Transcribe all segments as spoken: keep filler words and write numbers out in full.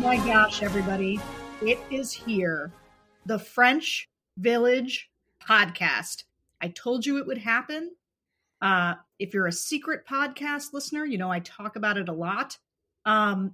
my gosh, everybody. It is here. The French Village podcast. I told you it would happen. Uh, if you're a secret podcast listener, you know I talk about it a lot. Um,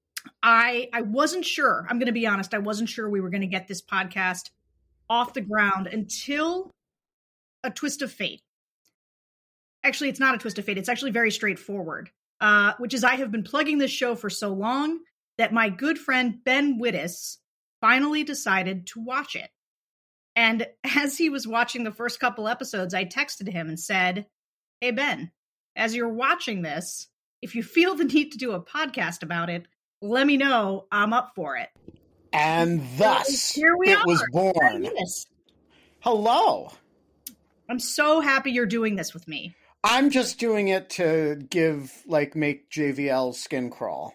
I I wasn't sure. I'm going to be honest. I wasn't sure we were going to get this podcast off the ground until a twist of fate. Actually, it's not a twist of fate. It's actually very straightforward, uh, which is I have been plugging this show for so long that my good friend Ben Wittes finally decided to watch it. And as he was watching the first couple episodes, I texted him and said, hey, Ben, as you're watching this, if you feel the need to do a podcast about it, let me know. I'm up for it. And thus, Here we it are. was born. Hello. I'm so happy you're doing this with me. I'm just doing it to give, like, make J V L skin crawl.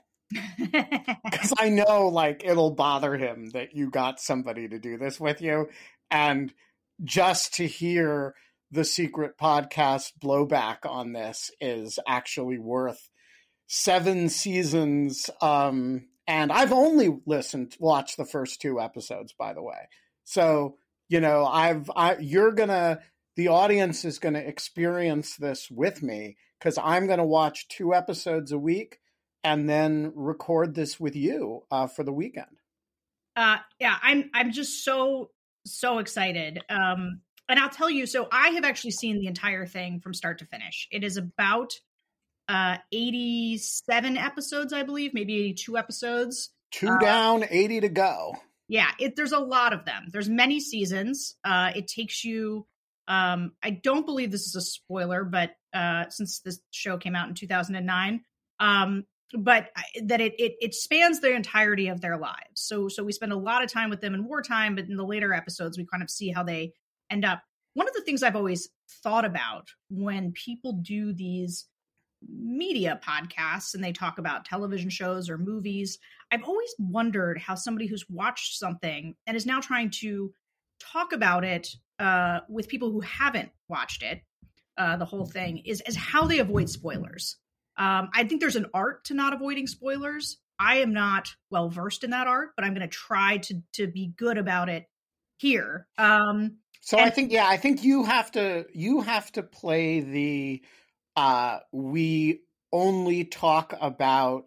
Because I know, like, it'll bother him that you got somebody to do this with you. And just to hear the secret podcast blowback on this is actually worth seven seasons. Um, and I've only listened, watched the first two episodes, by the way. So, you know, I've, I, you're gonna, the audience is gonna experience this with me because I'm gonna watch two episodes a week and then record this with you uh, for the weekend. Uh, yeah, I'm, I'm just so, so excited. Um, And I'll tell you, so I have actually seen the entire thing from start to finish. It is about uh, eighty-seven episodes, I believe, maybe eighty-two episodes. Two uh, down, eighty to go. Yeah, it, there's a lot of them. There's many seasons. Uh, it takes you, um, I don't believe this is a spoiler, but uh, since this show came out in two thousand nine, um, but that it, it it spans the entirety of their lives. So so we spend a lot of time with them in wartime, but in the later episodes, we kind of see how they end up. One of the things I've always thought about when people do these media podcasts and they talk about television shows or movies, I've always wondered how somebody who's watched something and is now trying to talk about it uh, with people who haven't watched it, uh, the whole thing, is, is how they avoid spoilers. Um, I think there's an art to not avoiding spoilers. I am not well versed in that art, but I'm going to try to to be good about it here. Um, So and- I think, yeah, I think you have to, you have to play the, uh, we only talk about,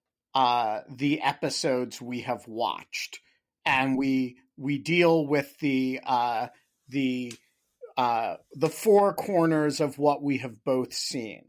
uh, the episodes we have watched, and we, we deal with the, uh, the, uh, the four corners of what we have both seen.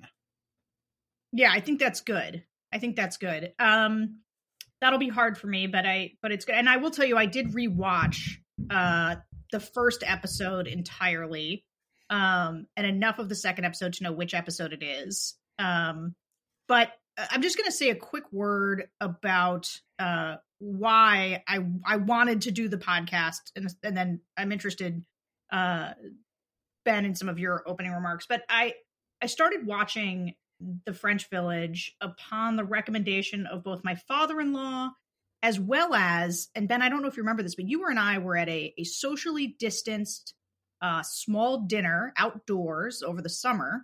Yeah, I think that's good. I think that's good. Um, that'll be hard for me, but I, but it's good. And I will tell you, I did rewatch, uh, the first episode entirely, um, and enough of the second episode to know which episode it is. Um, but I'm just going to say a quick word about uh, why I I wanted to do the podcast, and, and then I'm interested, uh, Ben, in some of your opening remarks. But I I started watching The French Village upon the recommendation of both my father-in-law as well as, and Ben, I don't know if you remember this, but you and I were at a, a socially distanced uh, small dinner outdoors over the summer.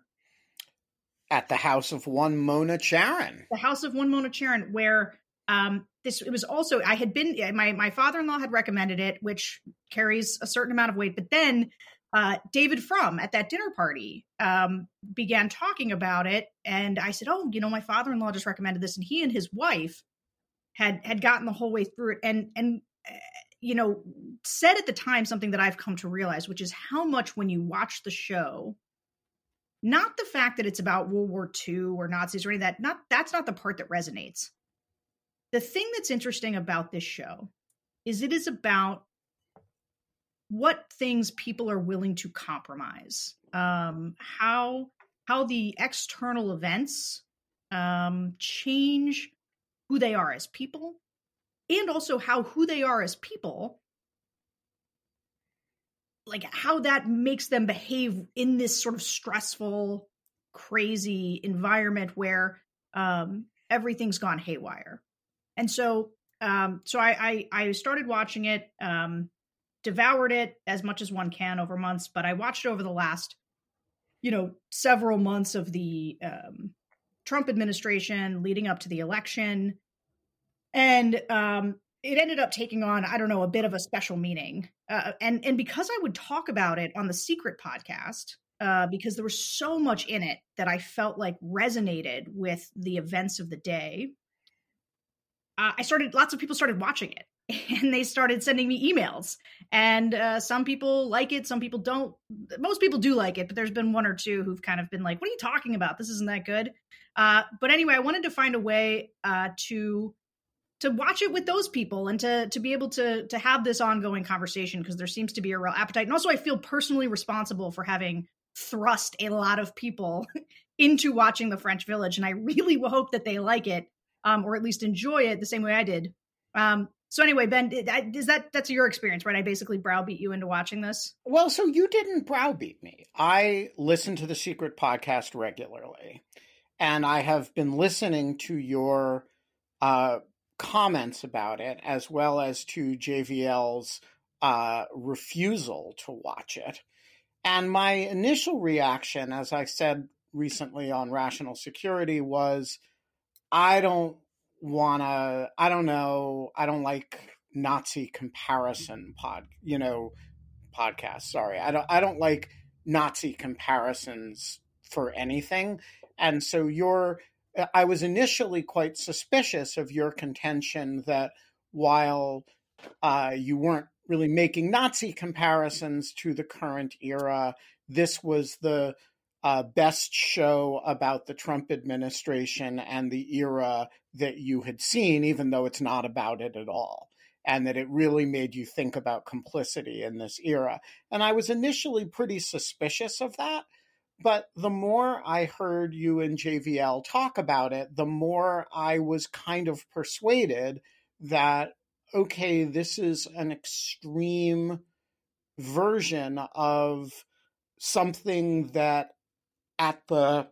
At the house of one Mona Charon. The house of one Mona Charon, where um, this, it was also, I had been, my, my father-in-law had recommended it, which carries a certain amount of weight. But then uh, David Frum at that dinner party um, began talking about it. And I said, oh, you know, my father-in-law just recommended this. And he and his wife had had gotten the whole way through it, and and uh, you know, said at the time something that I've come to realize, which is how much when you watch the show, not the fact that it's about World War Two or Nazis or any of that, not that's not the part that resonates. The thing that's interesting about this show is it is about what things people are willing to compromise, um, how how the external events um, change who they are as people, and also how who they are as people, like how that makes them behave in this sort of stressful, crazy environment where um, everything's gone haywire. And so, um, so I, I, I started watching it, um, devoured it as much as one can over months, but I watched it over the last, you know, several months of the um, Trump administration leading up to the election. And um, it ended up taking on, I don't know, a bit of a special meaning. Uh, and, and because I would talk about it on the Secret podcast, uh, because there was so much in it that I felt like resonated with the events of the day, uh, I started, lots of people started watching it. And they started sending me emails, and uh, some people like it, some people don't. Most people do like it, but there's been one or two who've kind of been like, "What are you talking about? This isn't that good." Uh, but anyway, I wanted to find a way uh, to to watch it with those people and to to be able to to have this ongoing conversation, because there seems to be a real appetite. And also, I feel personally responsible for having thrust a lot of people into watching The French Village, and I really hope that they like it, um, or at least enjoy it the same way I did. Um, So anyway, Ben, is that that's your experience, right? I basically browbeat you into watching this. Well, so you didn't browbeat me. I listen to the Secret podcast regularly, and I have been listening to your uh, comments about it, as well as to J V L's uh, refusal to watch it. And my initial reaction, as I said recently on Rational Security, was I don't wanna, I don't know, I don't like Nazi comparison pod, you know, podcasts. Sorry. I don't, I don't like Nazi comparisons for anything. And so you're, I was initially quite suspicious of your contention that while uh, you weren't really making Nazi comparisons to the current era, this was the Uh, best show about the Trump administration and the era that you had seen, even though it's not about it at all, and that it really made you think about complicity in this era. And I was initially pretty suspicious of that, but the more I heard you and J V L talk about it, the more I was kind of persuaded that, okay, this is an extreme version of something that at the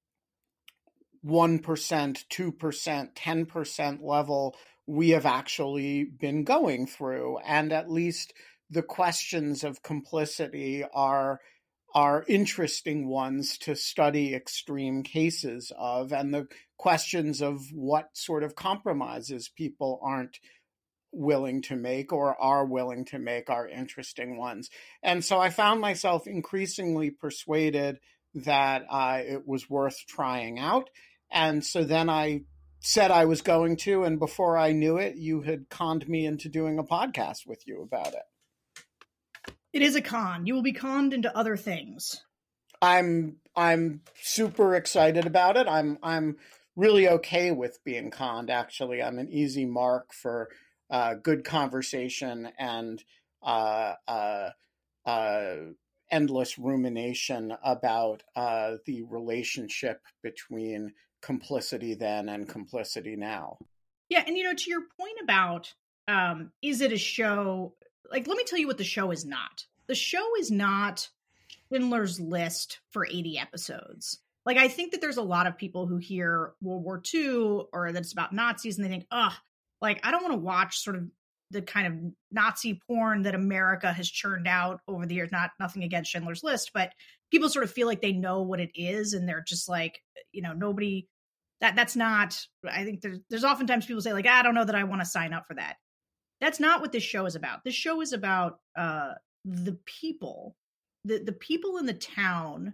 one percent, two percent, ten percent level we have actually been going through. And at least the questions of complicity are, are interesting ones to study extreme cases of, and the questions of what sort of compromises people aren't willing to make or are willing to make are interesting ones. And so I found myself increasingly persuaded that uh, it was worth trying out. And so then I said I was going to, and before I knew it, you had conned me into doing a podcast with you about it. It is a con. You will be conned into other things. I'm I'm super excited about it. I'm I'm really okay with being conned, actually. I'm an easy mark for uh, good conversation and uh, uh, uh, endless rumination about uh, the relationship between complicity then and complicity now. Yeah, and you know, to your point about um, is it a show? Like, let me tell you what the show is not. The show is not Schindler's List for eighty episodes. Like, I think that there's a lot of people who hear World War Two or that it's about Nazis and they think, ugh, like, I don't want to watch sort of the kind of Nazi porn that America has churned out over the years. Not nothing against Schindler's List, but people sort of feel like they know what it is, and they're just like, you know, nobody. That that's not. I think there's there's oftentimes people say like, I don't know that I want to sign up for that. That's not what this show is about. This show is about uh, the people, the the people in the town.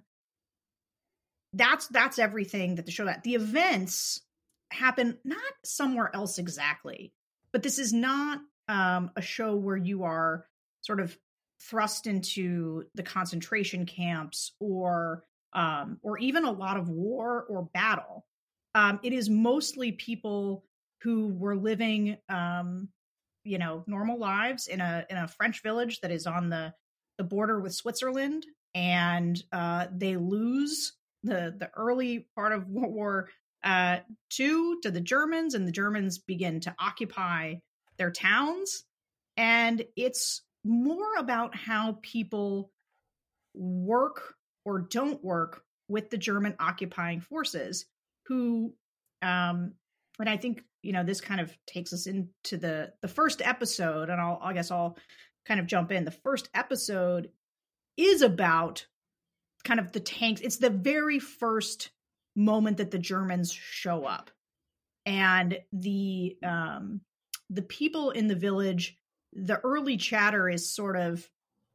That's that's everything that the show. That the events happen not somewhere else exactly, but this is not um, a show where you are sort of thrust into the concentration camps or um, or even a lot of war or battle. Um, it is mostly people who were living, um, you know, normal lives in a in a French village that is on the the border with Switzerland, and uh, they lose the the early part of World War uh, Two to the Germans, and the Germans begin to occupy their towns. And it's more about how people work or don't work with the German occupying forces, who, um, and I think, you know, this kind of takes us into the, the first episode, and I'll, I guess I'll kind of jump in. The first episode is about kind of the tanks. It's the very first moment that the Germans show up. and the um, the people in the village, the early chatter is sort of,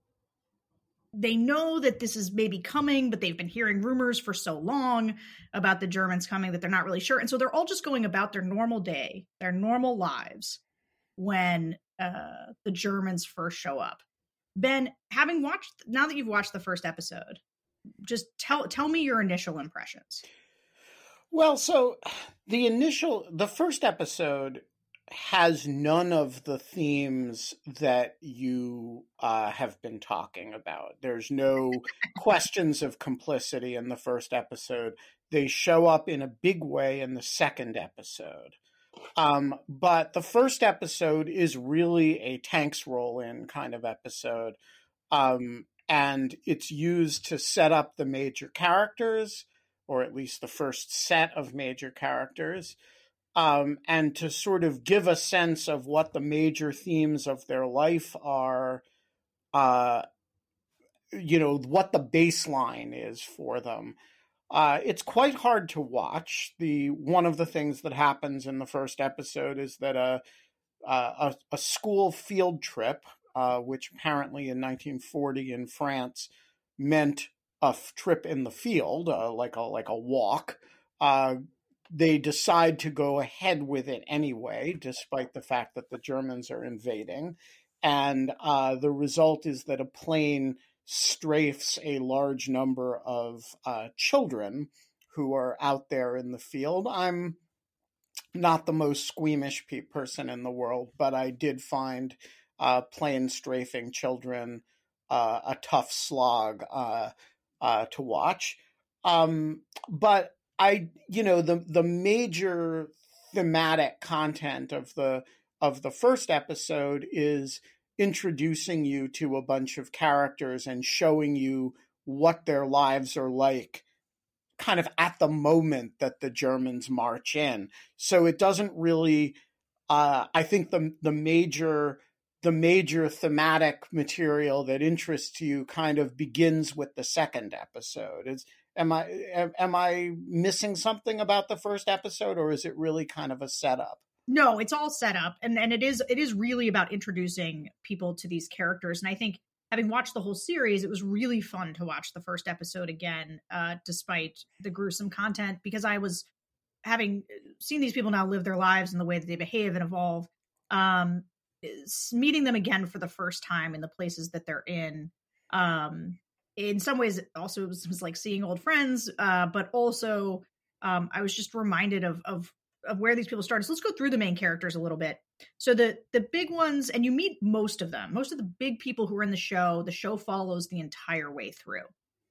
they know that this is maybe coming, but they've been hearing rumors for so long about the Germans coming that they're not really sure. And so they're all just going about their normal day, their normal lives when uh, the Germans first show up. Ben, having watched, now that you've watched the first episode, just tell tell me your initial impressions. Well, so the initial, the first episode has none of the themes that you uh, have been talking about. There's no questions of complicity in the first episode. They show up in a big way in the second episode. Um, but the first episode is really a tanks roll in kind of episode. Um, and it's used to set up the major characters, or at least the first set of major characters. Um, and to sort of give a sense of what the major themes of their life are, uh, you know, what the baseline is for them. Uh, it's quite hard to watch. The one of the things that happens in the first episode is that a a, a school field trip, uh, which apparently in nineteen forty in France meant a f- trip in the field, uh, like a like a walk. Uh, They decide to go ahead with it anyway, despite the fact that the Germans are invading. And uh, the result is that a plane strafes a large number of uh, children who are out there in the field. I'm not the most squeamish pe- person in the world, but I did find uh, plane strafing children uh, a tough slog uh, uh, to watch. Um, but I, you know, the the major thematic content of the of the first episode is introducing you to a bunch of characters and showing you what their lives are like kind of at the moment that the Germans march in. So it doesn't really, uh, I think the the major the major thematic material that interests you kind of begins with the second episode. Is am I am, am I missing something about the first episode, or is it really kind of a setup? No, it's all set up, and and it is it is really about introducing people to these characters. And I think, having watched the whole series, it was really fun to watch the first episode again, uh, despite the gruesome content, because I was having seen these people now live their lives and the way that they behave and evolve. Um, meeting them again for the first time in the places that they're in. Um, in some ways, it also was, was like seeing old friends, uh, but also um, I was just reminded of of of where these people started. So let's go through the main characters a little bit. So the the big ones, and you meet most of them, most of the big people who are in the show. The show follows the entire way through,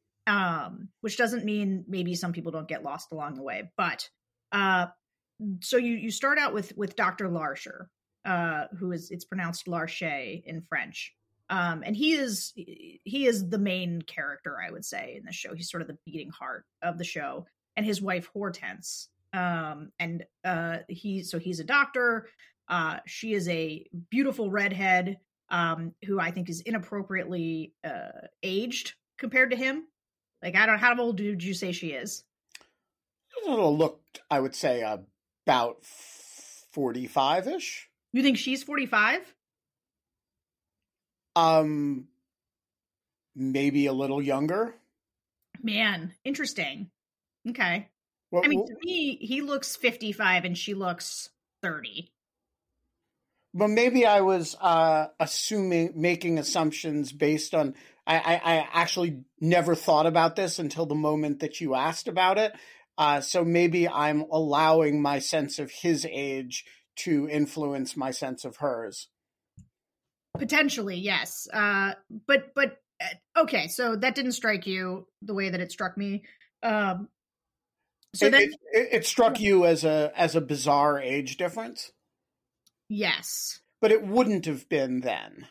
um, which doesn't mean maybe some people don't get lost along the way. But uh, so you you start out with with Doctor Larcher, uh, who is it's pronounced Larcher in French, um, and he is he is the main character, I would say, in the show. He's sort of the beating heart of the show, and his wife Hortense. Um, and uh, he so he's a doctor. Uh, she is a beautiful redhead, um, who I think is inappropriately uh, aged compared to him. Like, I don't know, how old did you say she is? Looked, I would say, about forty-five-ish. You think she's forty-five? Um, maybe a little younger. Man, interesting. Okay. What, I mean, to me, he looks fifty-five and she looks thirty. But maybe I was uh, assuming, making assumptions based on, I, I, I actually never thought about this until the moment that you asked about it. Uh, so maybe I'm allowing my sense of his age to influence my sense of hers. Potentially, yes. Uh, but, but, okay, so that didn't strike you the way that it struck me. Um, so it, then, it, it, it struck you as a as a bizarre age difference? Yes. But it wouldn't have been then.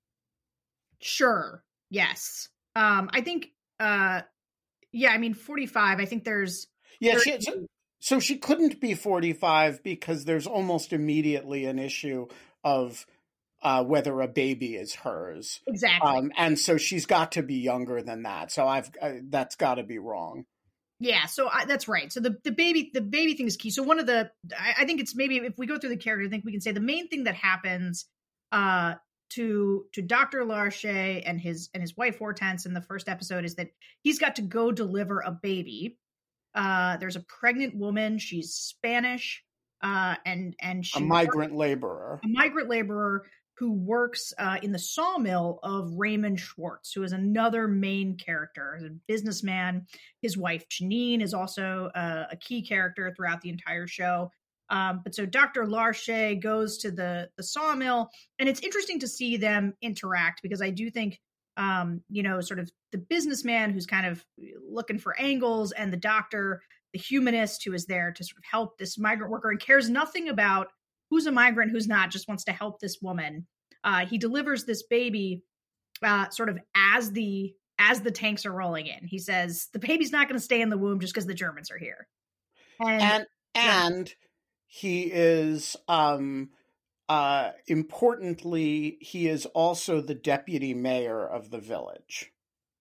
Sure. Yes. Um, I think, uh, yeah, I mean, forty-five, I think there's... Yeah, she, so, so she couldn't be forty-five because there's almost immediately an issue of uh, whether a baby is hers. Exactly. Um, and so she's got to be younger than that. So I've uh, that's got to be wrong. Yeah, so I, that's right. So the, the baby the baby thing is key. So one of the I, I think it's maybe if we go through the character, I think we can say the main thing that happens uh, to to Doctor Larche and his and his wife Hortense in the first episode is that he's got to go deliver a baby. Uh, there's a pregnant woman. She's Spanish, uh, and and she a migrant laborer, a migrant laborer who works uh, in the sawmill of Raymond Schwartz, who is another main character, a businessman. His wife, Janine, is also uh, a key character throughout the entire show. Um, but so Doctor Larche goes to the, the sawmill, and it's interesting to see them interact because I do think, um, you know, sort of the businessman who's kind of looking for angles and the doctor, the humanist who is there to sort of help this migrant worker and cares nothing about who's a migrant, who's not, just wants to help this woman. Uh, he delivers this baby uh, sort of as the as the tanks are rolling in. He says the baby's not going to stay in the womb just because the Germans are here. And and, and yeah. he is um, uh, importantly, he is also the deputy mayor of the village.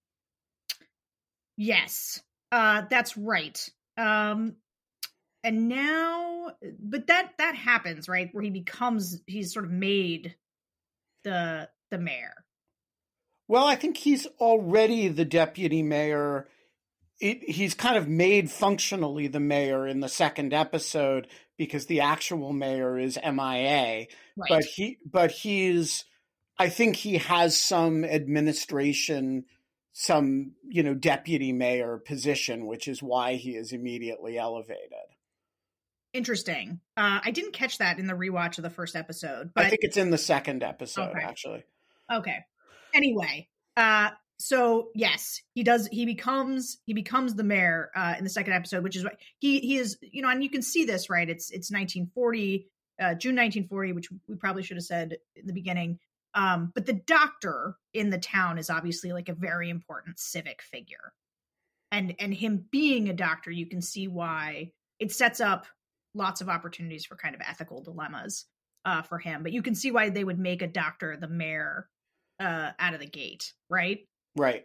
Yes, uh, that's right. Um, And now, but that that happens, right? Where he becomes, he's sort of made the the mayor. Well, I think he's already the deputy mayor. It, he's kind of made functionally the mayor in the second episode because the actual mayor is M I A. Right. But he, but he's, I think he has some administration, some, you know, deputy mayor position, which is why he is immediately elevated. Interesting. Uh, I didn't catch that in the rewatch of the first episode, but I think it's in the second episode, okay. actually. Okay. Anyway, uh, so yes, he does. He becomes he becomes the mayor uh, in the second episode, which is what he he is. You know, and you can see this, right? It's it's nineteen forty, uh, June nineteen forty, which we probably should have said in the beginning. Um, but the doctor in the town is obviously like a very important civic figure, and and him being a doctor, you can see why it sets up lots of opportunities for kind of ethical dilemmas uh, for him. But you can see why they would make a doctor the mayor uh, out of the gate, right? Right.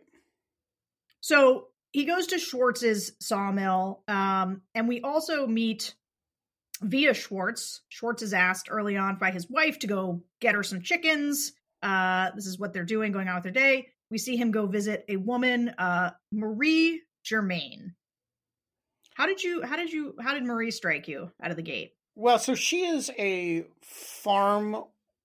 So he goes to Schwartz's sawmill, um, and we also meet via Schwartz. Schwartz is asked early on by his wife to go get her some chickens. Uh, this is what they're doing, going on with their day. We see him go visit a woman, uh, Marie Germain. How did you, how did you, how did Marie strike you out of the gate? Well, so she is a farm,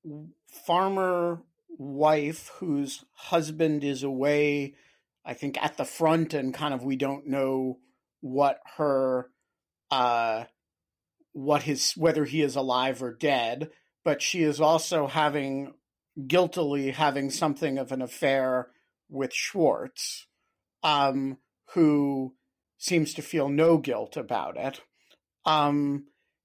farmer wife whose husband is away, I think, at the front, and kind of, we don't know what her, uh, what his, whether he is alive or dead, but she is also having, guiltily having something of an affair with Schwartz, um, who seems to feel no guilt about it. Um,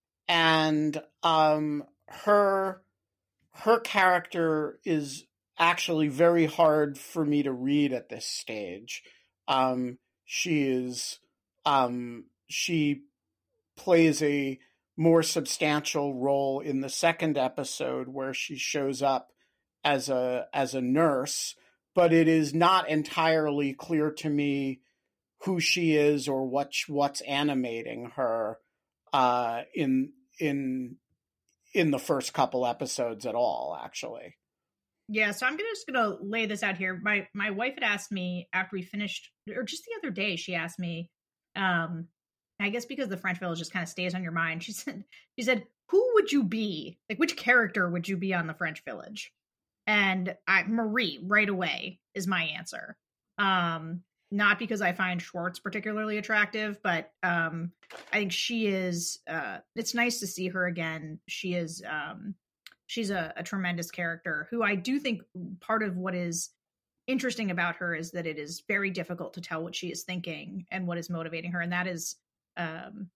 and um, her her character is actually very hard for me to read at this stage. Um, she is um, she plays a more substantial role in the second episode where she shows up as a as a nurse, but it is not entirely clear to me who she is or what what's animating her uh, in in in the first couple episodes at all, actually. Yeah, so I'm gonna, just going to lay this out here. My my wife had asked me after we finished, or just the other day, she asked me, um, I guess because the French Village just kind of stays on your mind. She said, she said, who would you be? Like, which character would you be on the French Village? And I, Marie, right away, is my answer. Um, not because I find Schwartz particularly attractive, but um, I think she is, uh, it's nice to see her again. She is, um, she's a, a tremendous character who I do think part of what is interesting about her is that it is very difficult to tell what she is thinking and what is motivating her. And that is, um,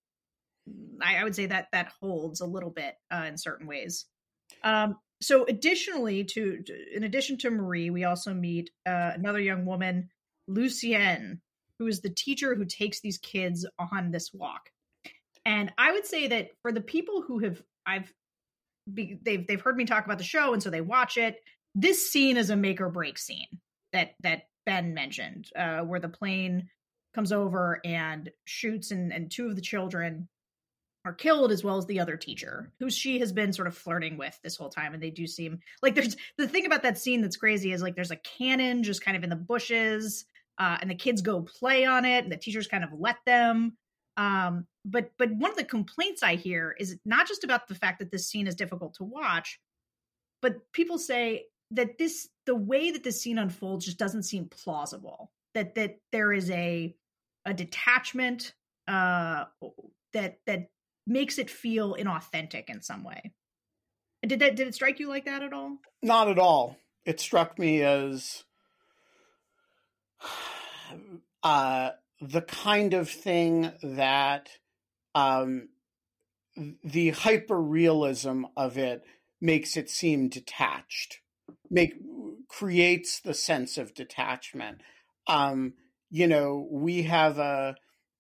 I, I would say that that holds a little bit uh, in certain ways. Um, so additionally to, to, in addition to Marie, we also meet uh, another young woman, Lucienne, who is the teacher who takes these kids on this walk. And I would say that for the people who have, I've, be, they've, they've heard me talk about the show, and so they watch it. This scene is a make or break scene that, that Ben mentioned, uh, where the plane comes over and shoots, and, and two of the children are killed, as well as the other teacher, who she has been sort of flirting with this whole time. And they do seem like there's the thing about that scene that's crazy is like there's a cannon just kind of in the bushes, uh, and the kids go play on it, and the teachers kind of let them. Um, but but one of the complaints I hear is not just about the fact that this scene is difficult to watch, but people say that this the way that this scene unfolds just doesn't seem plausible. That that there is a a detachment uh, that that makes it feel inauthentic in some way. Did that did it strike you like that at all? Not at all. It struck me as uh, the kind of thing that um, the hyper-realism of it makes it seem detached, make creates the sense of detachment. Um, you know, we have a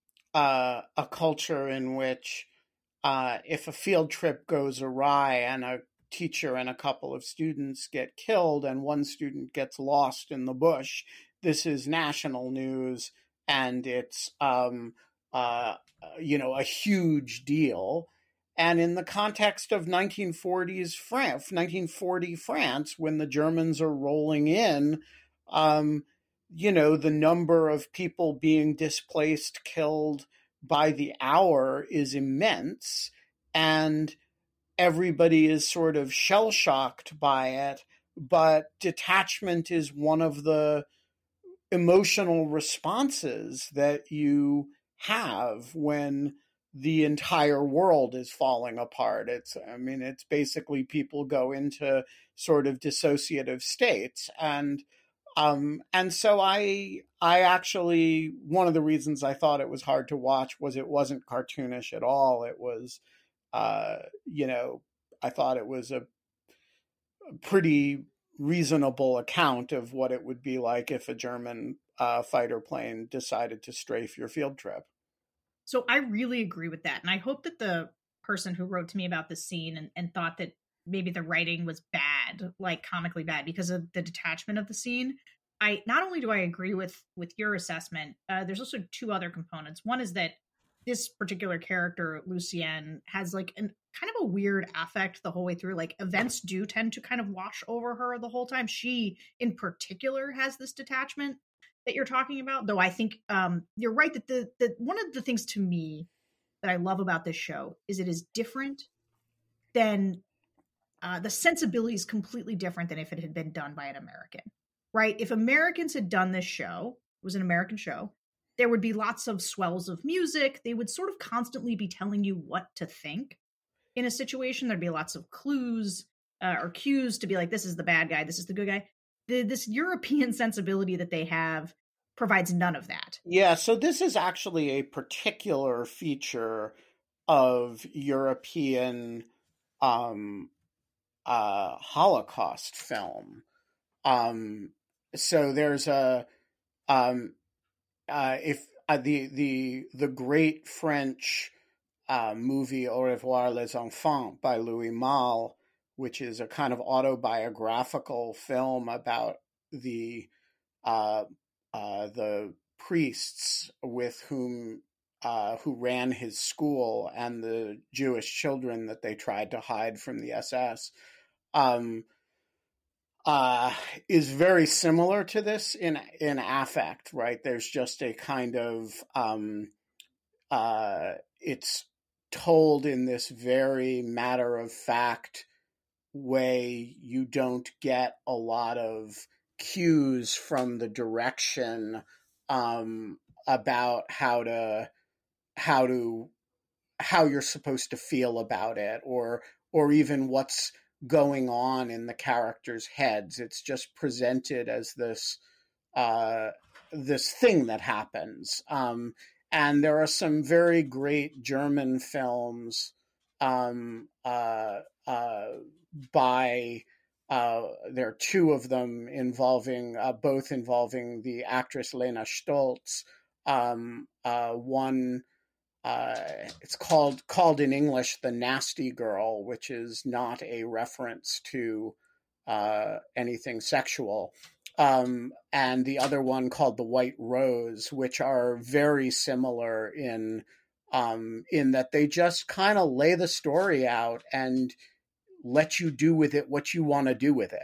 a, a culture in which uh, if a field trip goes awry and a teacher and a couple of students get killed and one student gets lost in the bush, this is national news, and it's um, uh, you know, a huge deal. And in the context of nineteen forties France, nineteen forty France, when the Germans are rolling in, um, you know, the number of people being displaced, killed by the hour is immense, and everybody is sort of shell-shocked by it. But detachment is one of the emotional responses that you have when the entire world is falling apart. It's, I mean, it's basically people go into sort of dissociative states. And, um, and so I, I actually, one of the reasons I thought it was hard to watch was it wasn't cartoonish at all. It was, uh, you know, I thought it was a, a pretty reasonable account of what it would be like if a German uh, fighter plane decided to strafe your field trip. So I really agree with that. And I hope that the person who wrote to me about this scene and, and thought that maybe the writing was bad, like comically bad because of the detachment of the scene. I not only do I agree with with your assessment, uh, there's also two other components. One is that this particular character, Lucienne, has like an kind of a weird affect the whole way through. Like events do tend to kind of wash over her the whole time. She in particular has this detachment that you're talking about, though I think um, you're right that the, the one of the things to me that I love about this show is it is different than uh, the sensibility is completely different than if it had been done by an American, right? If Americans had done this show, it was an American show, there would be lots of swells of music. They would sort of constantly be telling you what to think in a situation. There'd be lots of clues uh, or cues to be like, this is the bad guy, this is the good guy. The, this European sensibility that they have provides none of that. Yeah, so this is actually a particular feature of European um, uh, Holocaust film. Um, so there's a um, uh, if uh, the the the great French uh, movie Au revoir les enfants by Louis Malle, which is a kind of autobiographical film about the uh, uh, the priests with whom uh, who ran his school and the Jewish children that they tried to hide from the S S, um, uh, is very similar to this in in affect. Right? There's just a kind of um, uh, it's told in this very matter of fact way. You don't get a lot of cues from the direction um, about how to how to how you're supposed to feel about it, or or even what's going on in the characters' heads. It's just presented as this uh, this thing that happens. Um, and there are some very great German films um, uh, uh, by uh, there are two of them involving uh, both involving the actress Lena Stoltz. Um, uh, one uh, it's called called in English The Nasty Girl, which is not a reference to uh, anything sexual. um, and the other one called The White Rose, which are very similar in um, in that they just kind of lay the story out and let you do with it what you want to do with it.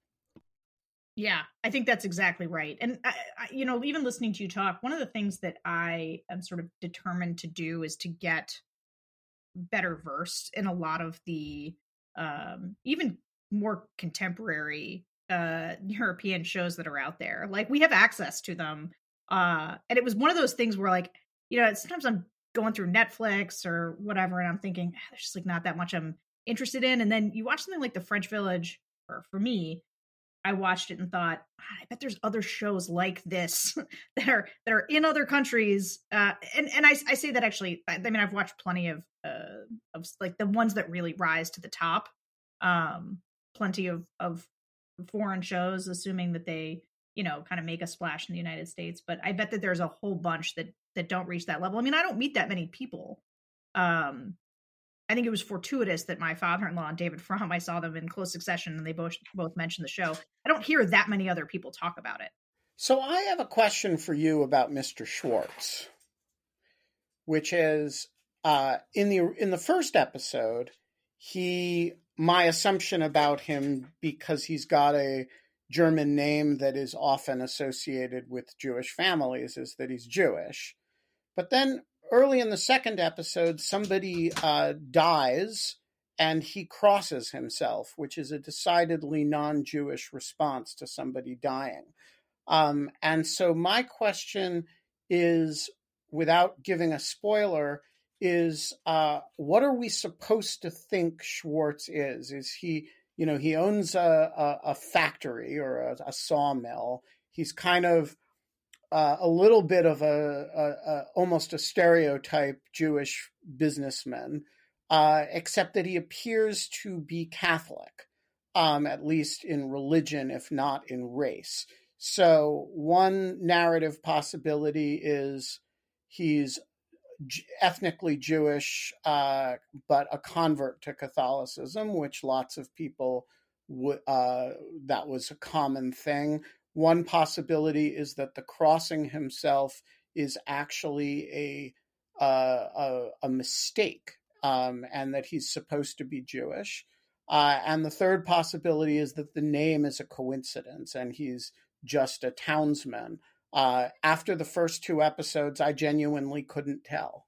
Yeah, I think that's exactly right. And, I, I, you know, even listening to you talk, one of the things that I am sort of determined to do is to get better versed in a lot of the um, even more contemporary uh, European shows that are out there. Like, we have access to them. Uh, and it was one of those things where, like, you know, sometimes I'm going through Netflix or whatever, and I'm thinking, ah, there's just like not that much I'm interested in. And then you watch something like The French Village, or for me, I watched it and thought, I bet there's other shows like this that are that are in other countries. Uh, and and I, I say that actually, I mean, I've watched plenty of uh, of like the ones that really rise to the top. Um, plenty of of foreign shows, assuming that they, you know, kind of make a splash in the United States. But I bet that there's a whole bunch that that don't reach that level. I mean, I don't meet that many people. Um, I think it was fortuitous that my father-in-law and David Frum, I saw them in close succession, and they both both mentioned the show. I don't hear that many other people talk about it. So I have a question for you about Mister Schwartz, which is uh, in the in the first episode, he my assumption about him, because he's got a German name that is often associated with Jewish families, is that he's Jewish. But then early in the second episode, somebody uh, dies and he crosses himself, which is a decidedly non-Jewish response to somebody dying. Um, and so my question is, without giving a spoiler, is uh, what are we supposed to think Schwartz is? Is he, you know, he owns a, a, a factory or a, a sawmill. He's kind of Uh, a little bit of a, a, a almost a stereotype Jewish businessman, uh, except that he appears to be Catholic, um, at least in religion, if not in race. So one narrative possibility is he's ethnically Jewish, uh, but a convert to Catholicism, which lots of people would, uh, that was a common thing. One possibility is that the crossing himself is actually a uh, a, a mistake, um, and that he's supposed to be Jewish. Uh, and the third possibility is that the name is a coincidence and he's just a townsman. Uh, after the first two episodes, I genuinely couldn't tell.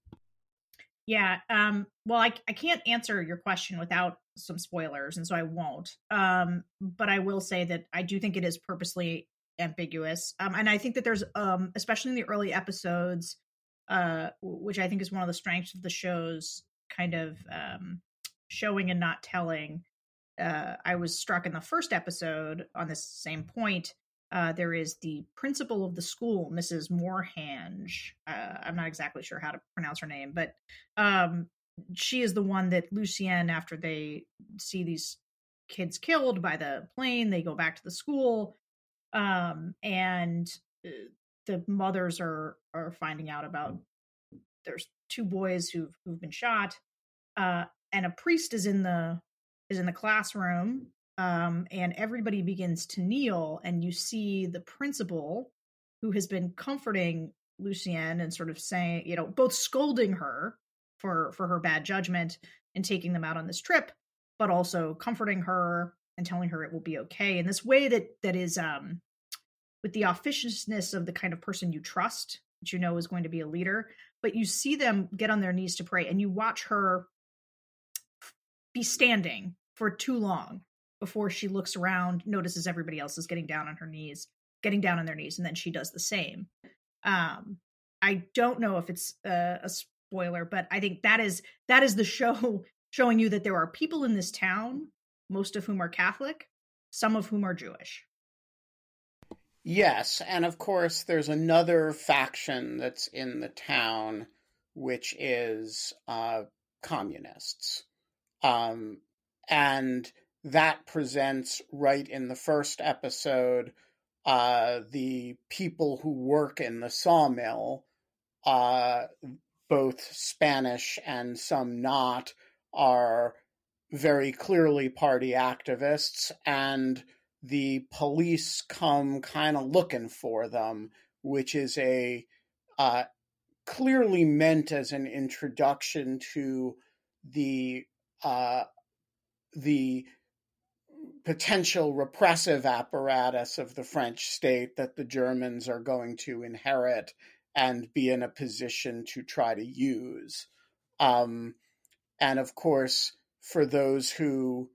Yeah. Um, well, I, I can't answer your question without some spoilers, and so I won't. Um, but I will say that I do think it is purposely ambiguous. Um, and I think that there's, um, especially in the early episodes, uh, which I think is one of the strengths of the show's kind of um, showing and not telling. Uh, I was struck in the first episode on this same point. Uh, there is the principal of the school, Missus Moorhange. Uh, I'm not exactly sure how to pronounce her name, but um, she is the one that Lucien, after they see these kids killed by the plane, they go back to the school, um, and the mothers are are finding out about there's two boys who've who've been shot, uh, and a priest is in the is in the classroom. Um, and everybody begins to kneel, and you see the principal, who has been comforting Lucien and sort of saying, you know, both scolding her for for her bad judgment and taking them out on this trip, but also comforting her and telling her it will be okay in this way that that is um, with the officiousness of the kind of person you trust, that you know is going to be a leader. But you see them get on their knees to pray, and you watch her be standing for too long before she looks around, notices everybody else is getting down on her knees, getting down on their knees, and then she does the same. Um, I don't know if it's a, a spoiler, but I think that is that is the show showing you that there are people in this town, most of whom are Catholic, some of whom are Jewish. Yes, and of course there's another faction that's in the town, which is uh, communists. Um, and that presents right in the first episode uh, the people who work in the sawmill, uh, both Spanish and some not, are very clearly party activists, and the police come kind of looking for them, which is a uh, clearly meant as an introduction to the uh, the potential repressive apparatus of the French state that the Germans are going to inherit and be in a position to try to use. Um, and of course, for those who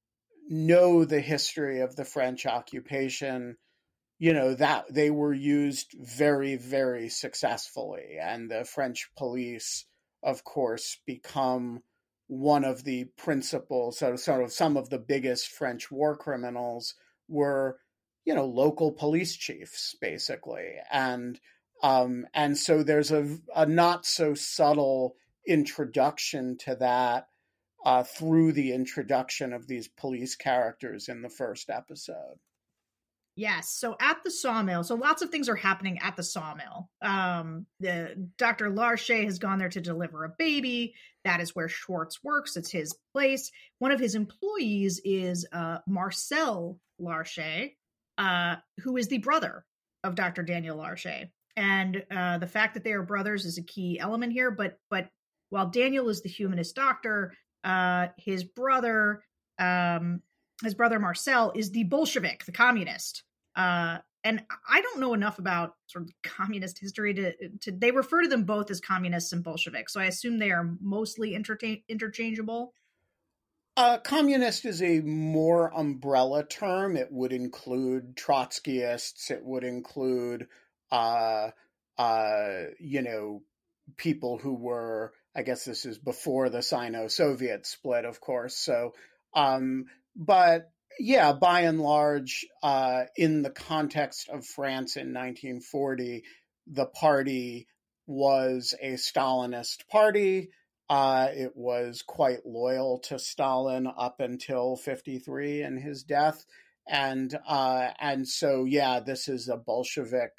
know the history of the French occupation, you know, that they were used very, very successfully. And the French police, of course, become one of the principal, so sort of some of the biggest French war criminals were, you know, local police chiefs, basically. And um, and so there's a, a not so subtle introduction to that uh, through the introduction of these police characters in the first episode. Yes. So at the sawmill, so lots of things are happening at the sawmill. Um, the Doctor Larcher has gone there to deliver a baby. That is where Schwartz works. It's his place. One of his employees is uh, Marcel Larcher, uh, who is the brother of Doctor Daniel Larcher. And uh, the fact that they are brothers is a key element here. But but while Daniel is the humanist doctor, uh, his brother. Um, His brother Marcel is the Bolshevik, the communist. Uh, and I don't know enough about sort of communist history to, to, they refer to them both as communists and Bolsheviks. So I assume they are mostly interta- interchangeable. Uh, communist is a more umbrella term. It would include Trotskyists. It would include, uh, uh, you know, people who were, I guess this is before the Sino-Soviet split, of course. So, um, But yeah, by and large, uh, in the context of France in nineteen forty, the party was a Stalinist party. Uh, it was quite loyal to Stalin up until fifty-three and his death. And uh, and so, yeah, this is a Bolshevik,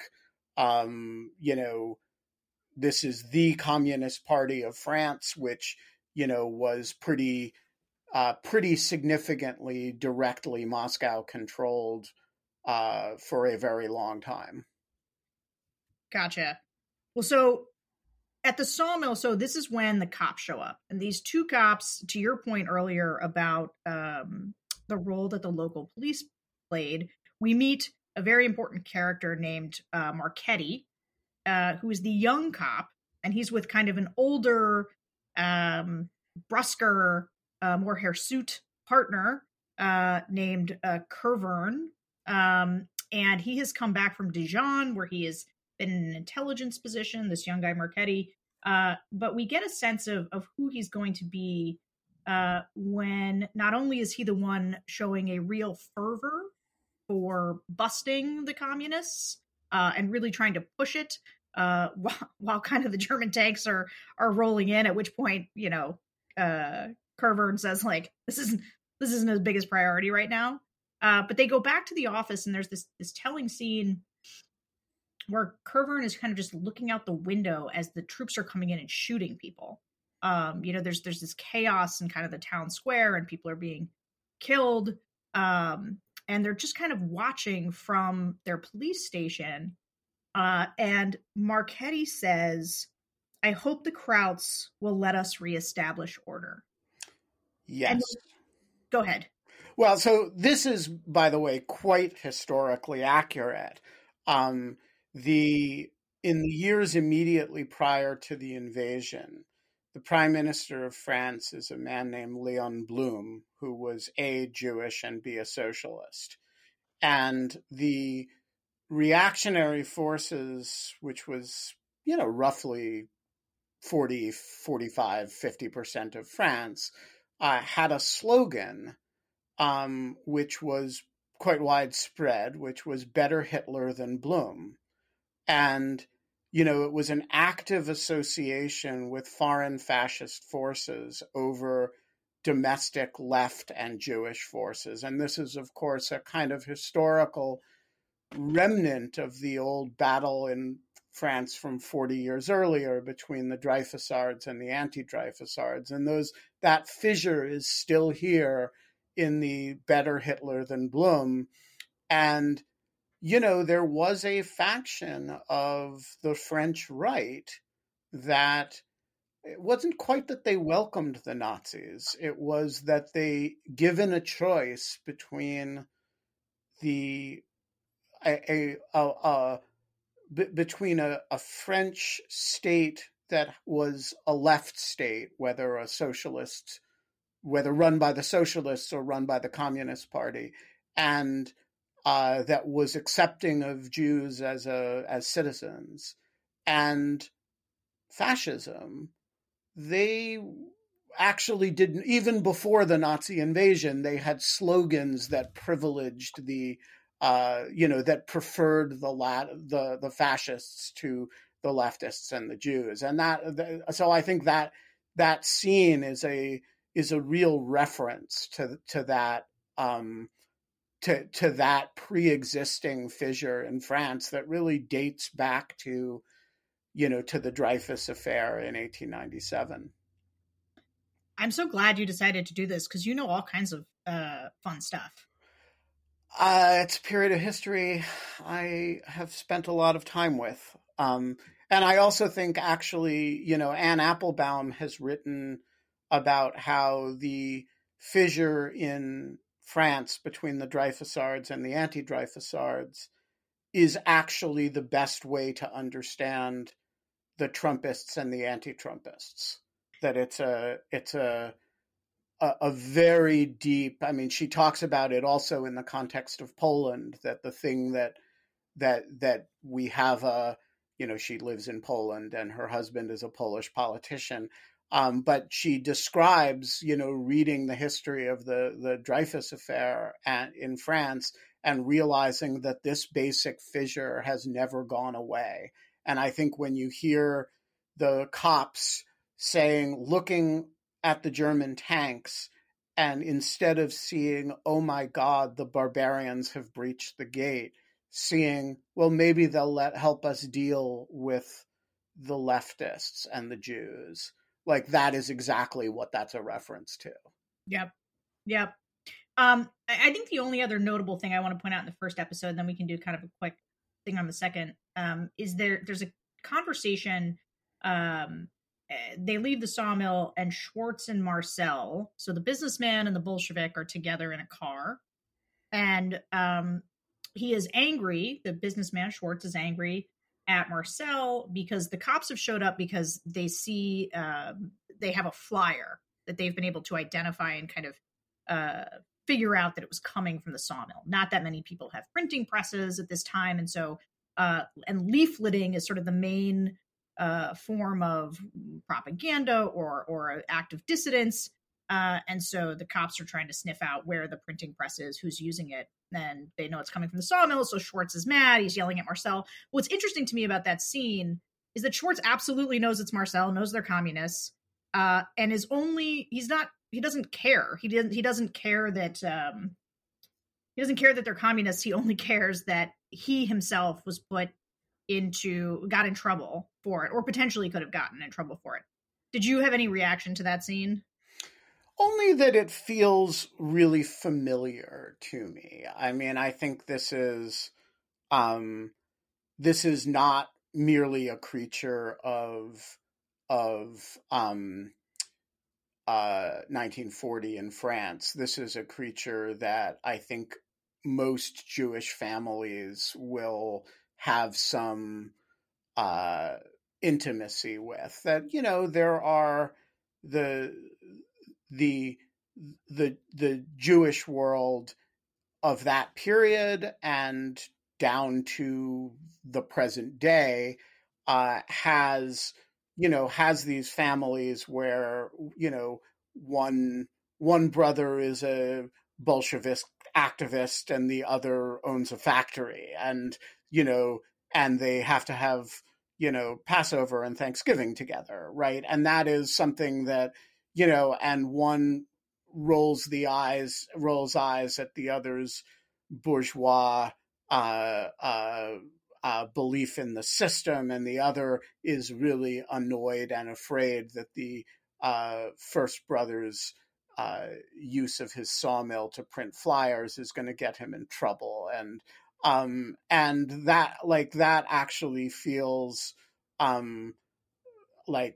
um, you know, this is the Communist Party of France, which, you know, was pretty... Uh, pretty significantly directly Moscow controlled uh, for a very long time. Gotcha. Well, so at the sawmill, so this is when the cops show up. And these two cops, to your point earlier about um, the role that the local police played, we meet a very important character named uh, Marchetti, uh, who is the young cop. And he's with kind of an older, um, brusquer, Uh, more hirsute partner uh, named uh, Kervern. Um, and he has come back from Dijon, where he has been in an intelligence position, this young guy, Marchetti. Uh, but we get a sense of, of who he's going to be uh, when not only is he the one showing a real fervor for busting the communists uh, and really trying to push it uh, while, while kind of the German tanks are, are rolling in, at which point, you know, uh, Kervern says, like, this isn't this isn't his biggest priority right now. Uh, but they go back to the office, and there's this this telling scene where Kervern is kind of just looking out the window as the troops are coming in and shooting people. Um, you know, there's there's this chaos in kind of the town square, and people are being killed. Um, and they're just kind of watching from their police station. Uh, and Marchetti says, "I hope the Krauts will let us reestablish order." Yes. And, go ahead. Well, so this is, by the way, quite historically accurate. Um, the in the years immediately prior to the invasion, the Prime Minister of France is a man named Leon Blum, who was A, Jewish, and B, a socialist. And the reactionary forces, which was, you know, roughly forty, forty-five, fifty percent of France, uh, had a slogan um, which was quite widespread, which was better Hitler than Blum. And, you know, it was an active association with foreign fascist forces over domestic left and Jewish forces. And this is, of course, a kind of historical remnant of the old battle in France from forty years earlier between the Dreyfusards and the anti-Dreyfusards. And those that fissure is still here in the better Hitler than Blum And, you know, there was a faction of the French right that it wasn't quite that they welcomed the Nazis. It was that they, given a choice between the a, a, a, a b- between a, a French state that was a left state, whether a socialist, whether run by the socialists or run by the Communist Party, and uh, that was accepting of Jews as a as citizens, and fascism, they actually didn't, even before the Nazi invasion, they had slogans that privileged the, uh, you know, that preferred the lat- the the fascists to the leftists and the Jews, and that. So I think that that scene is a is a real reference to to that um, to to that pre-existing fissure in France that really dates back to, you know, to the Dreyfus affair in eighteen ninety-seven. I'm so glad you decided to do this because you know all kinds of uh, fun stuff. Uh, it's a period of history I have spent a lot of time with. Um, and I also think, actually, you know, Anne Applebaum has written about how the fissure in France between the Dreyfusards and the anti-Dreyfusards is actually the best way to understand the Trumpists and the anti-Trumpists. That it's a it's a, a a very deep. I mean, she talks about it also in the context of Poland. That the thing that that that we have a, you know, she lives in Poland and her husband is a Polish politician. Um, but she describes, you know, reading the history of the the Dreyfus affair at, in France, and realizing that this basic fissure has never gone away. And I think when you hear the cops saying, looking at the German tanks, and instead of seeing, oh my God, the barbarians have breached the gate, seeing, well, maybe they'll let help us deal with the leftists and the Jews. Like, that is exactly what that's a reference to. Yep. Yep. Um, I think the only other notable thing I want to point out in the first episode, and then we can do kind of a quick thing on the second, um, is there there's a conversation. Um, they leave the sawmill, and Schwartz and Marcel, so the businessman and the Bolshevik, are together in a car. And um, he is angry. The businessman, Schwartz, is angry at Marcel because the cops have showed up because they see um, they have a flyer that they've been able to identify and kind of uh, figure out that it was coming from the sawmill. Not that many people have printing presses at this time. And so, uh, and leafleting is sort of the main uh, form of propaganda or, or act of dissidence. Uh, and so the cops are trying to sniff out where the printing press is, who's using it. And they know it's coming from the sawmill. So Schwartz is mad. He's yelling at Marcel. What's interesting to me about that scene is that Schwartz absolutely knows it's Marcel, knows they're communists, uh, and is only, he's not, he doesn't care. He doesn't, he doesn't care that, um, he doesn't care that they're communists. He only cares that he himself was put into, got in trouble for it, or potentially could have gotten in trouble for it. Did you have any reaction to that scene? Only that it feels really familiar to me. I mean, I think this is, um, this is not merely a creature of, of, um, uh, nineteen forty in France. This is a creature that I think most Jewish families will have some, uh, intimacy with. That, you know, there are the, the the the Jewish world of that period and down to the present day uh, has, you know, has these families where, you know, one one brother is a Bolshevist activist and the other owns a factory, and, you know, and they have to have, you know, Passover and Thanksgiving together, right? And that is something that, you know, and one rolls the eyes, rolls eyes at the other's bourgeois uh, uh, uh, belief in the system, and the other is really annoyed and afraid that the uh, first brother's uh, use of his sawmill to print flyers is going to get him in trouble. And um, and that like that actually feels um, like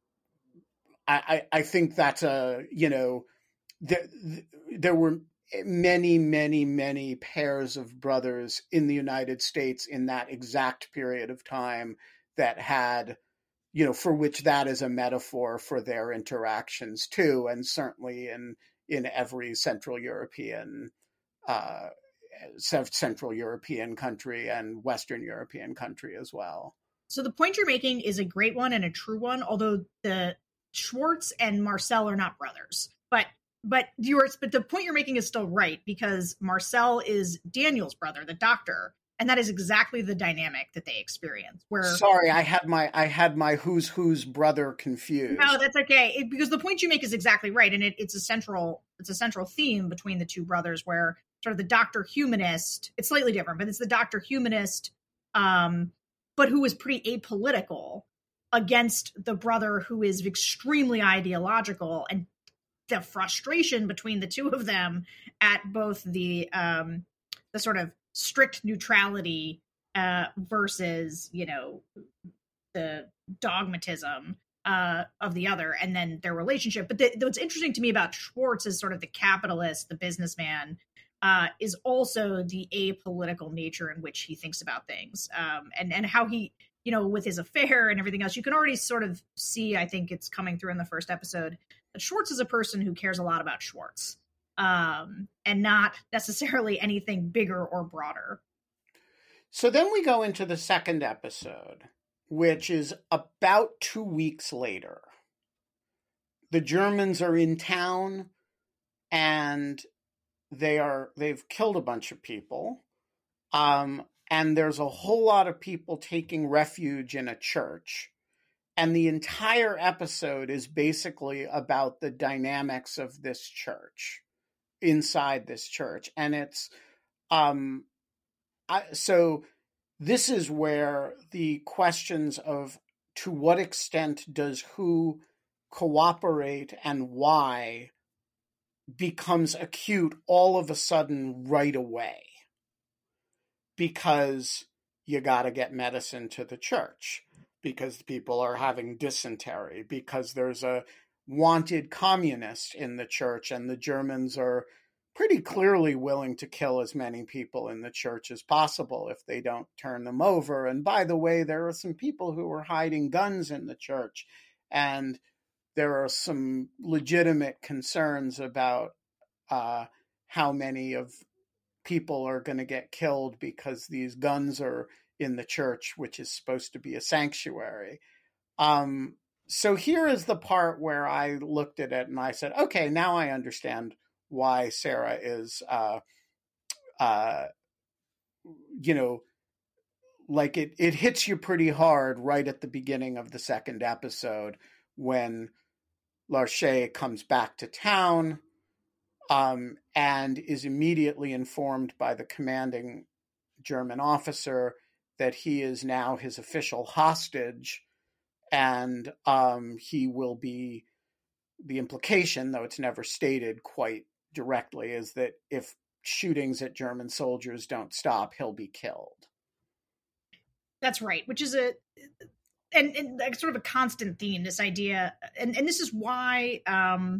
I, I think that's a, you know, there, there were many, many, many pairs of brothers in the United States in that exact period of time that had, you know, for which that is a metaphor for their interactions too. And certainly in, in every Central European, uh, Central European country and Western European country as well. So the point you're making is a great one and a true one, although the Schwartz and Marcel are not brothers. But but yours, but the point you're making is still right, because Marcel is Daniel's brother, the doctor, and that is exactly the dynamic that they experience. Where sorry, I had my I had my who's whose brother confused. No, that's okay, it, because the point you make is exactly right, and it, it's a central it's a central theme between the two brothers, where sort of the doctor humanist, it's slightly different, but it's the doctor humanist, um, but who is pretty apolitical, against the brother who is extremely ideological, and the frustration between the two of them at both the um, the sort of strict neutrality uh, versus, you know, the dogmatism uh, of the other, and then their relationship. But the, what's interesting to me about Schwartz is sort of the capitalist, the businessman, uh, is also the apolitical nature in which he thinks about things, um, and and how he, you know, with his affair and everything else, you can already sort of see, I think it's coming through in the first episode, that Schwartz is a person who cares a lot about Schwartz, um, and not necessarily anything bigger or broader. So then we go into the second episode, which is about two weeks later. The Germans are in town, and they are, they've killed a bunch of people. Um, And there's a whole lot of people taking refuge in a church. And the entire episode is basically about the dynamics of this church, inside this church. And it's, um, I, so this is where the questions of to what extent does who cooperate and why becomes acute all of a sudden right away. Because you got to get medicine to the church, because people are having dysentery, because there's a wanted communist in the church, and the Germans are pretty clearly willing to kill as many people in the church as possible if they don't turn them over. And by the way, there are some people who are hiding guns in the church, and there are some legitimate concerns about uh, how many of people are going to get killed because these guns are in the church, which is supposed to be a sanctuary. Um, so here is the part where I looked at it and I said, okay, now I understand why Sarah is, uh, uh, you know, like it, it hits you pretty hard right at the beginning of the second episode when Larcher comes back to town, um, and is immediately informed by the commanding German officer that he is now his official hostage, and um, he will be, the implication, though it's never stated quite directly, is that if shootings at German soldiers don't stop, he'll be killed. That's right, which is a and, and like sort of a constant theme, this idea, and, and this is why um,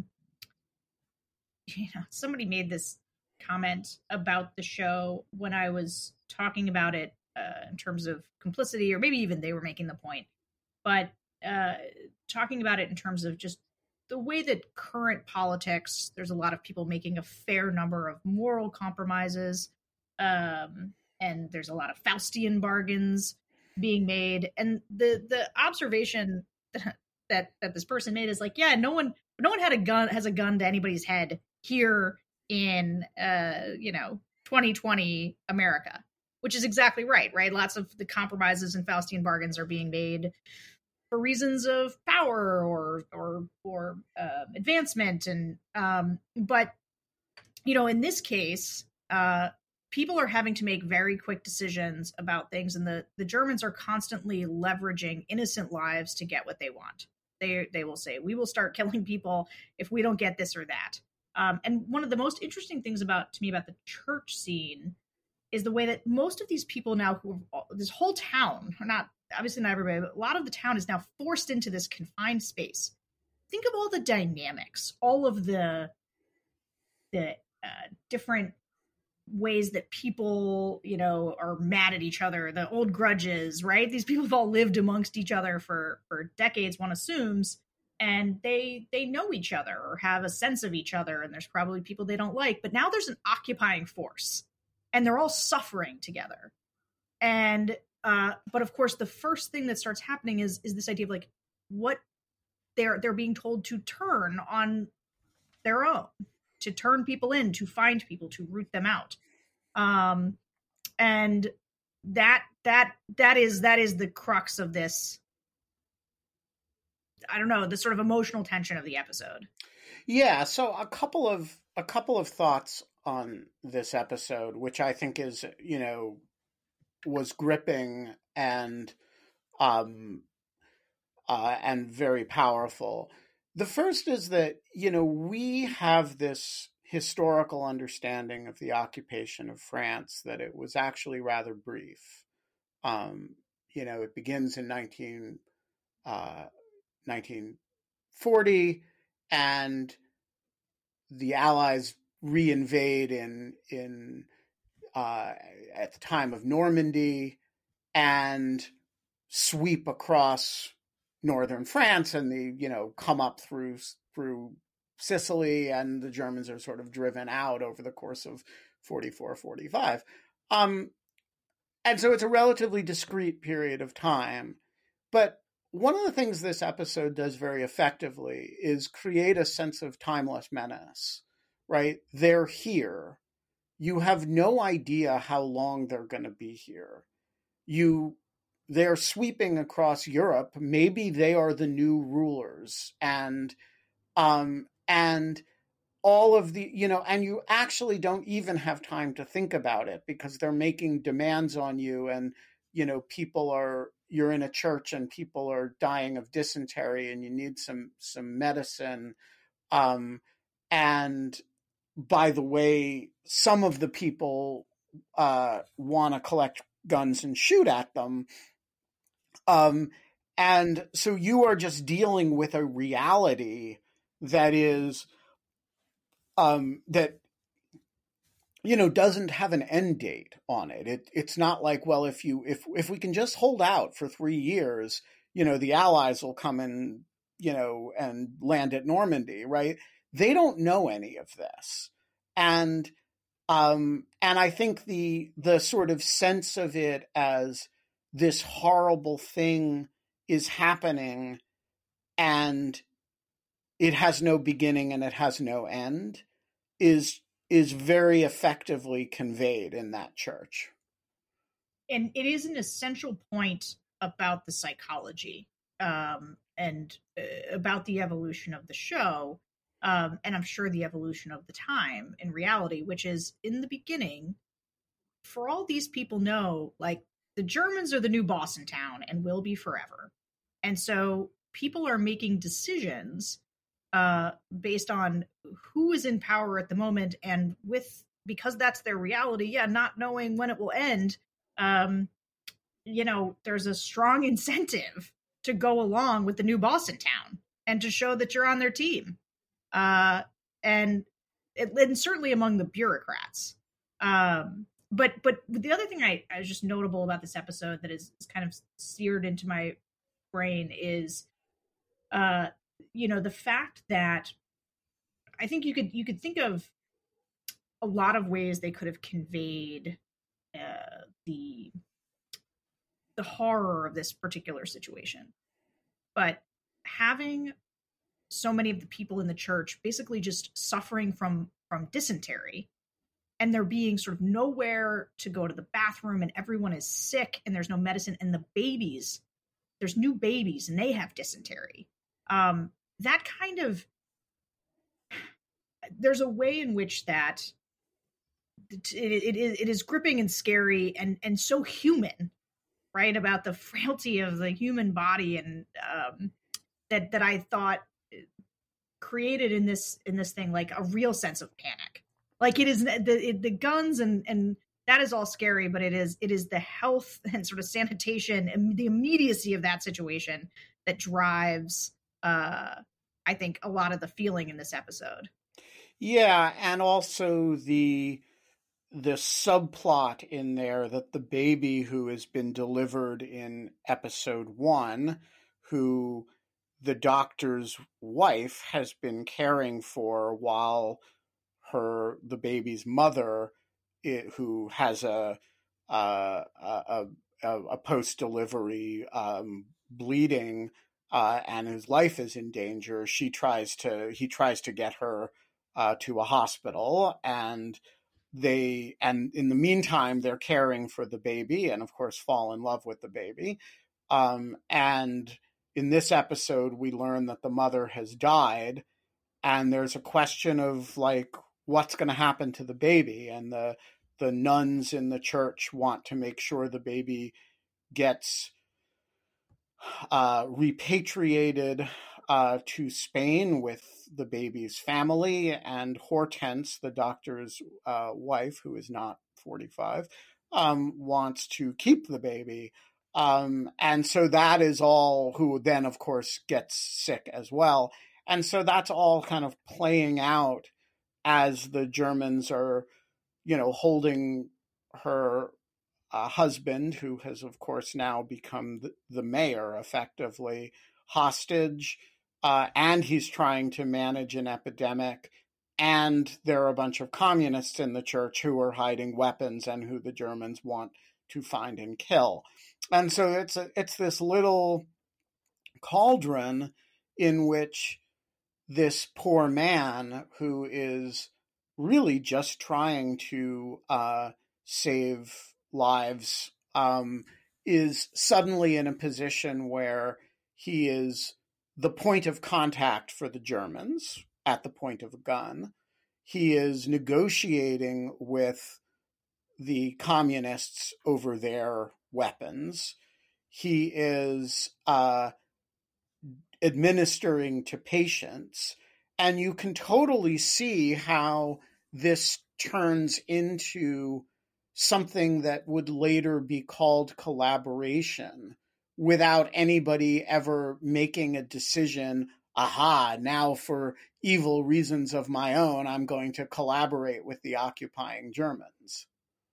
you know, somebody made this comment about the show when I was talking about it uh, in terms of complicity, or maybe even they were making the point, but uh, talking about it in terms of just the way that current politics, there's a lot of people making a fair number of moral compromises, um, and there's a lot of Faustian bargains being made. And the the observation that, that that this person made is like, yeah, no one no one had a gun has a gun to anybody's head here in uh, you know, twenty twenty America, which is exactly right, right? Lots of the compromises and Faustian bargains are being made for reasons of power or or or uh, advancement, and um, but you know, in this case, uh, people are having to make very quick decisions about things, and the the Germans are constantly leveraging innocent lives to get what they want. They they will say, we will start killing people if we don't get this or that. Um, and one of the most interesting things about to me about the church scene is the way that most of these people now, who this whole town, not obviously not everybody, but a lot of the town is now forced into this confined space. Think of all the dynamics, all of the the uh, different ways that people, you know, are mad at each other, the old grudges, right? These people have all lived amongst each other for for decades, one assumes, and they they know each other or have a sense of each other, and there's probably people they don't like, but now there's an occupying force and they're all suffering together. And uh but of course the first thing that starts happening is is this idea of like what they're they're being told to turn on their own, to turn people in, to find people, to root them out. Um, and that, that, that is, that is the crux of this. I don't know, the sort of emotional tension of the episode. Yeah. So a couple of, a couple of thoughts on this episode, which I think is, you know, was gripping and, um, uh, and very powerful. The first is that, you know, we have this historical understanding of the occupation of France, that it was actually rather brief. Um, you know, it begins in nineteen, uh, nineteen forty, and the Allies reinvade in, in uh, at the time of Normandy and sweep across northern France, and the, you know, come up through through Sicily, and the Germans are sort of driven out over the course of forty-four, forty-five. Um, and so it's a relatively discrete period of time. But one of the things this episode does very effectively is create a sense of timeless menace, right? They're here. You have no idea how long they're going to be here. You They're sweeping across Europe. Maybe they are the new rulers, and um, and all of the, you know, and you actually don't even have time to think about it because they're making demands on you, and, you know, people are, you're in a church and people are dying of dysentery and you need some some medicine. Um, and by the way, some of the people uh, want to collect guns and shoot at them. Um, and so you are just dealing with a reality that is, um, that, you know, doesn't have an end date on it. It it's not like, well, if you, if, if we can just hold out for three years, you know, the Allies will come and, you know, and land at Normandy, right? They don't know any of this. And, um, and I think the, the sort of sense of it as this horrible thing is happening and it has no beginning and it has no end is is very effectively conveyed in that church. And it is an essential point about the psychology um, and uh, about the evolution of the show, um, and I'm sure the evolution of the time in reality, which is in the beginning, for all these people know, like, the Germans are the new boss in town and will be forever. And so people are making decisions uh, based on who is in power at the moment. And with, because that's their reality, yeah, not knowing when it will end, um, you know, there's a strong incentive to go along with the new boss in town and to show that you're on their team. Uh, and, it, and certainly among the bureaucrats. Um, But but the other thing I, I was just notable about this episode that is, is kind of seared into my brain is, uh, you know, the fact that I think you could you could think of a lot of ways they could have conveyed uh, the the horror of this particular situation, but having so many of the people in the church basically just suffering from from dysentery. And there being sort of nowhere to go to the bathroom, and everyone is sick and there's no medicine, and the babies, there's new babies and they have dysentery. Um, that kind of, there's a way in which that it, it, it, it is gripping and scary and, and so human, right? About the frailty of the human body and, um, that that I thought created in this in this thing like a real sense of panic. Like it is the it, the guns and and that is all scary, but it is it is the health and sort of sanitation and the immediacy of that situation that drives, uh, I think, a lot of the feeling in this episode. Yeah, and also the the subplot in there that the baby who has been delivered in episode one, who the doctor's wife has been caring for while her the baby's mother, it, who has a a a, a, a post delivery um, bleeding uh, and whose life is in danger. She tries to he tries to get her uh, to a hospital, and they and in the meantime they're caring for the baby, and of course fall in love with the baby. Um, and in this episode, we learn that the mother has died, and there's a question of like what's going to happen to the baby, and the the nuns in the church want to make sure the baby gets uh, repatriated uh, to Spain with the baby's family, and Hortense, the doctor's uh, wife, who is not forty-five, um, wants to keep the baby. Um, and so that is all, who then, of course, gets sick as well. And so that's all kind of playing out as the Germans are, you know, holding her uh, husband, who has, of course, now become the, the mayor, effectively, hostage. Uh, and he's trying to manage an epidemic. And there are a bunch of communists in the church who are hiding weapons and who the Germans want to find and kill. And so it's a, it's this little cauldron in which this poor man, who is really just trying to uh, save lives, um, is suddenly in a position where he is the point of contact for the Germans at the point of a gun. He is negotiating with the communists over their weapons. He is uh, administering to patients. And you can totally see how this turns into something that would later be called collaboration without anybody ever making a decision, aha, now for evil reasons of my own, I'm going to collaborate with the occupying Germans.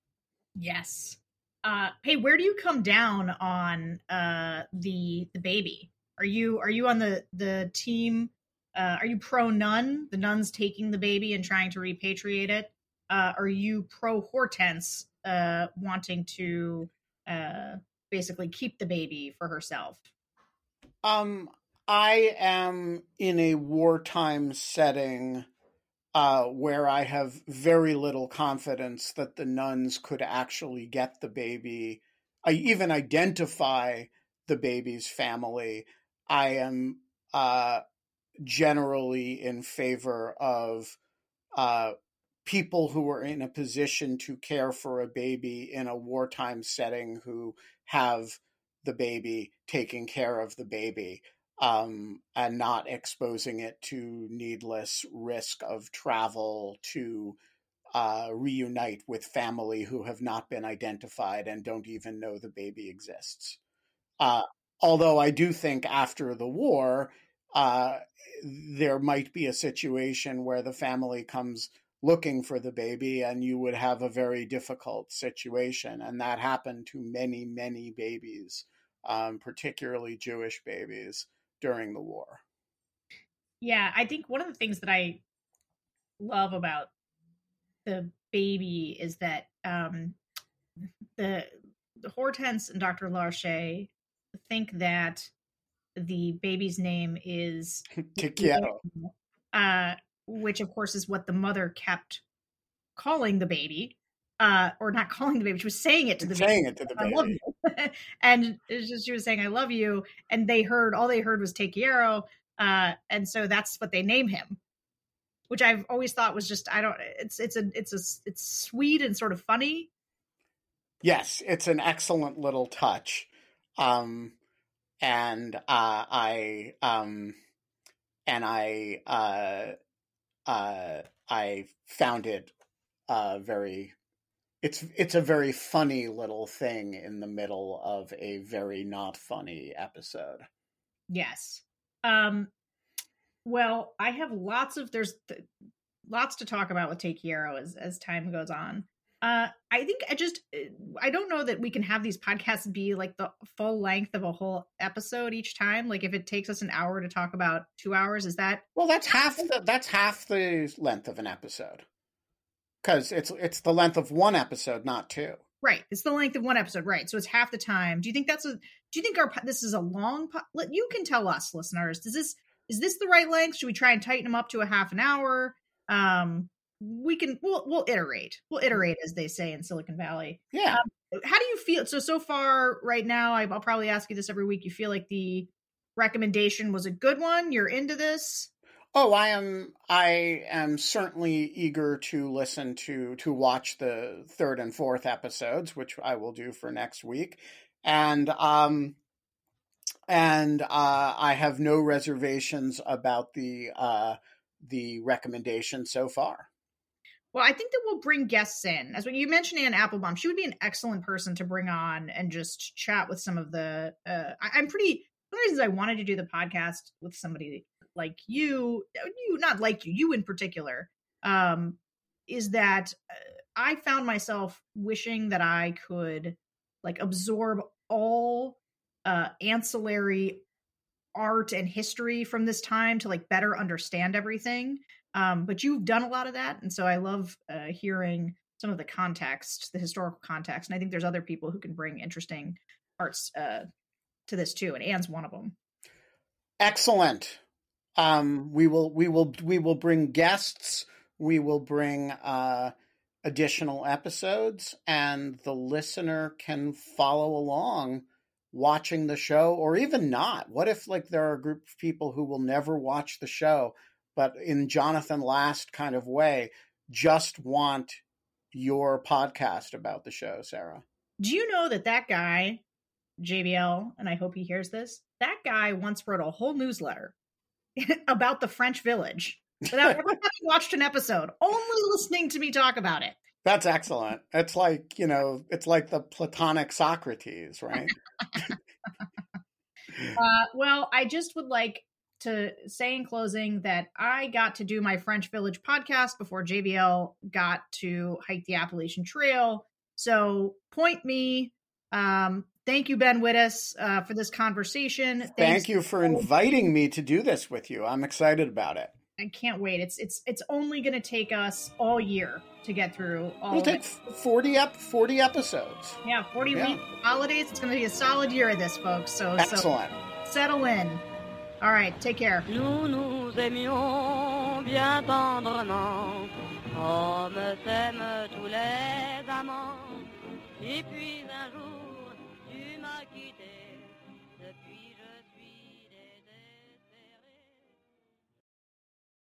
Yes. Uh, hey, where do you come down on uh, the the baby? Are you are you on the the team? Uh, are you pro nun? The nuns taking the baby and trying to repatriate it. Uh, are you pro Hortense uh, wanting to uh, basically keep the baby for herself? Um, I am in a wartime setting uh, where I have very little confidence that the nuns could actually get the baby. I even identify the baby's family. I am uh, generally in favor of uh, people who are in a position to care for a baby in a wartime setting who have the baby taking care of the baby, um, and not exposing it to needless risk of travel to uh, reunite with family who have not been identified and don't even know the baby exists. Uh, although I do think after the war, uh, there might be a situation where the family comes looking for the baby and you would have a very difficult situation. And that happened to many, many babies, um, particularly Jewish babies, during the war. Yeah, I think one of the things that I love about the baby is that um, the, the Hortense and Doctor Larche think that the baby's name is Te quiero. Uh, which of course is what the mother kept calling the baby, uh, or not calling the baby. She was saying it to the saying baby. it to the I baby. love you. And it's just, she was saying, I love you. And they heard, all they heard was Te quiero. Uh, and so that's what they name him, which I've always thought was just, I don't, it's, it's a, it's a, it's sweet and sort of funny. Yes, it's an excellent little touch. Um, and uh, I um, and I uh, uh, I found it uh, very. It's it's a very funny little thing in the middle of a very not funny episode. Yes. Um, well, I have lots of there's th- lots to talk about with Takiero as as time goes on. Uh, I think I just I don't know that we can have these podcasts be like the full length of a whole episode each time. Like if it takes us an hour to talk about two hours, is that well? That's half the that's half the length of an episode. Because it's it's the length of one episode, not two. Right, it's the length of one episode, right? So it's half the time. Do you think that's a? Do you think our this is a long? You can tell us, listeners. Does this is this the right length? Should we try and tighten them up to a half an hour? Um, we can. We'll we'll iterate. We'll iterate, as they say in Silicon Valley. Yeah. Um, how do you feel? So so far, right now, I'll probably ask you this every week. You feel like the recommendation was a good one? You're into this? Oh, I am. I am certainly eager to listen to to watch the third and fourth episodes, which I will do for next week, and um, and uh, I have no reservations about the uh, the recommendation so far. Well, I think that we'll bring guests in. As when you mentioned Anne Applebaum, she would be an excellent person to bring on and just chat with some of the. Uh, I, I'm pretty. One of the reasons I wanted to do the podcast with somebody like you, you not like you, you in particular, um, is that I found myself wishing that I could like absorb all uh, ancillary art and history from this time to like better understand everything. Um, but you've done a lot of that, and so I love uh, hearing some of the context, the historical context. And I think there's other people who can bring interesting parts uh, to this too, and Anne's one of them. Excellent. Um, we will, we will, we will bring guests. We will bring uh, additional episodes, and the listener can follow along watching the show, or even not. What if, like, there are a group of people who will never watch the show, but in Jonathan Last kind of way, just want your podcast about the show, Sarah? Do you know that that guy, J B L, and I hope he hears this, that guy once wrote a whole newsletter about the French Village without ever having watched an episode, only listening to me talk about it. That's excellent. It's like, you know, it's like the Platonic Socrates, right? uh, well, I just would like to say in closing that I got to do my French Village podcast before J B L got to hike the Appalachian Trail. So point me. Um, Thank you, Ben Wittes, uh, for this conversation. Thanks. Thank you for inviting me to do this with you. I'm excited about it. I can't wait. It's it's it's only going to take us all year to get through all. It'll take forty up forty episodes. Yeah, forty yeah. week holidays. It's going to be a solid year of this, folks. So excellent. So settle in. All right, take care. Nous nous aimions bien tendrement, comme s'aiment tous les amants. Et puis un jour, tu m'as quitté.